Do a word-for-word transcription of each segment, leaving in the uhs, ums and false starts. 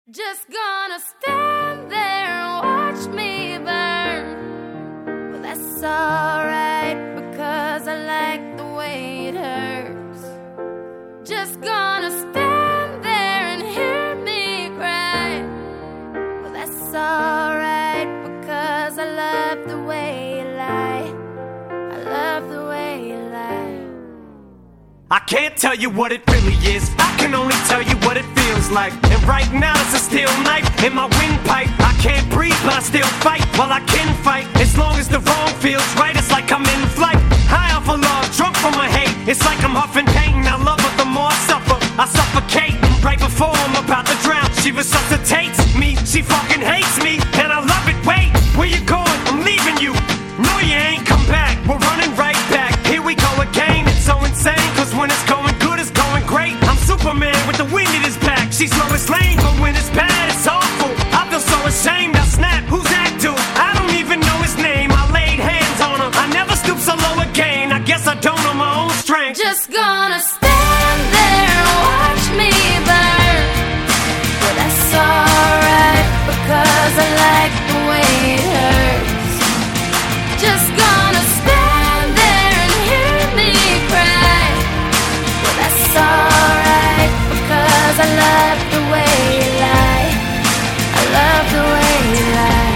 Just gonna stand there and watch me burn. Well, that's alright, because I like the way it hurts. Just gonna stand there and hear me cry. Well, that's alright, because I love the way you lie. I love the way you lie. I can't tell you what it really is, I can only tell you what it feels like. And right now it's a steel knife in my windpipe. I can't breathe but I still fight, while I can fight. As long as the wrong feels right, it's like I'm in flight. High off of love, drunk from my hate, it's like I'm huffing pain. I love her the more I suffer, I suffocate. Right before I'm about to drown, she resuscitates me. She fucking hates me, and I love it. Wait, where you going? I'm leaving you. No, you ain't come back, we're running right back. Here we go again, it's so insane, cause when it's going good, it's going great. I'm Superman with the wind in his back. She's Lois Lane, but when it's bad, it's awful. I feel so ashamed, I snap, who's that dude? I don't even know his name, I laid hands on him. I never stoop so low again, I guess I don't know my own strength. Just gonna stand there and watch me burn. Well, that's alright, because I like the way it hurts. Just gonna stand there and hear me cry. Well, that's alright, because I love the way you lie. I love the way you lie.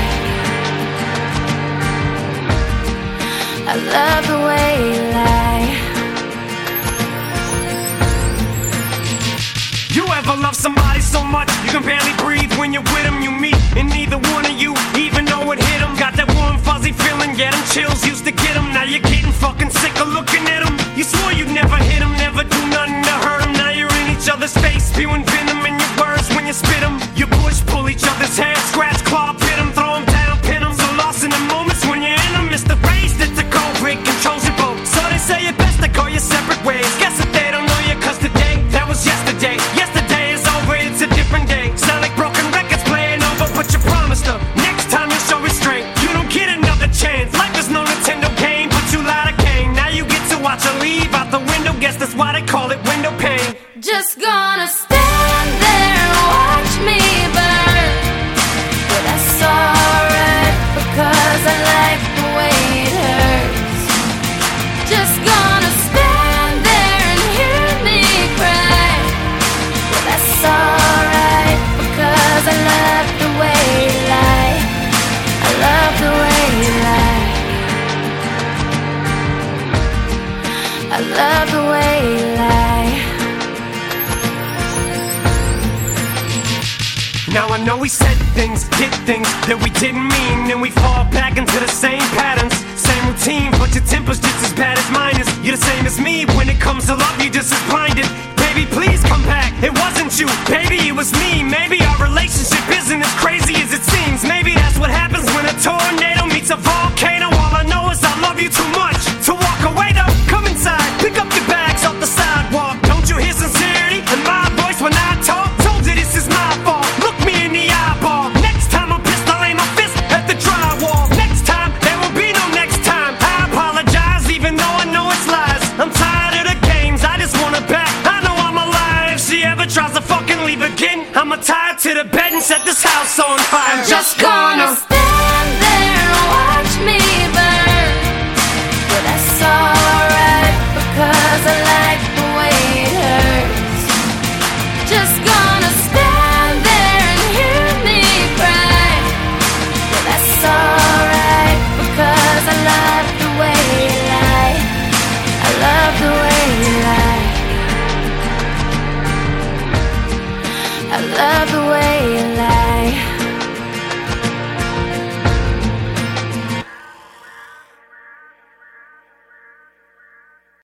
I love the way you lie. You ever love somebody so much you can barely breathe when you're with them? You meet and neither one of you even know it hit them. Got that warm fuzzy feeling, get them chills, used to get them. Now you're getting fucking sick of looking at them. You swore you'd never hit them, never do nothing to hurt them. Now you're in each other's face, spewing venom in your words when you spit them. You push, pull each other's hair, scratch, claw, pit them, throw them down, pin them. So lost in the moments when you're in them. It's the race that's a cold break, controls your boat. So they say it best to go your separate ways. Guess that they don't know you, cause today, that was yesterday. Yesterday is over, it's a different day. Sound like broken records playing over, but you promised her next time you'll show restraint. You don't get another chance, life is no Nintendo game, but you lied again. Now you get to watch her leave out the window, guess that's why they call it window pane. Just gonna stand there and watch me burn. But that's alright, because I like the way it hurts. Just gonna stand there and hear me cry. But that's alright, because I love the way you lie. I love the way you lie. I love the way you lie. Now I know we said things, did things that we didn't mean, and we fall back into the same patterns, same routine, but your temper's just as bad as mine is. You're the same as me, when it comes to love, you're just as blinded. Baby, please come back, it wasn't you, baby, it was me. Maybe our relationship isn't as crazy as it seems. Maybe that's what happens when a tornado meets a volcano. All I know is I love you too much to walk away though. Come inside, pick up your bags off the sidewalk. Don't you hear sincerity in my voice when I talk? Told you this is my fault, look me in the eyeball. Next time I'm pissed, I'll aim my fist at the drywall. Next time, there will be no next time. I apologize even though I know it's lies. I'm tired of the games, I just want her back. I know I'm alive, if she ever tries to fucking leave again, I'ma tie her to the bed and set this house on fire. I'm just gonna stand there and watch me burn. But that's alright, because I like the way it hurts. Just gonna stand there and hear me cry. But that's alright, because I love the way you lie. I love the way you lie. I love the way you lie.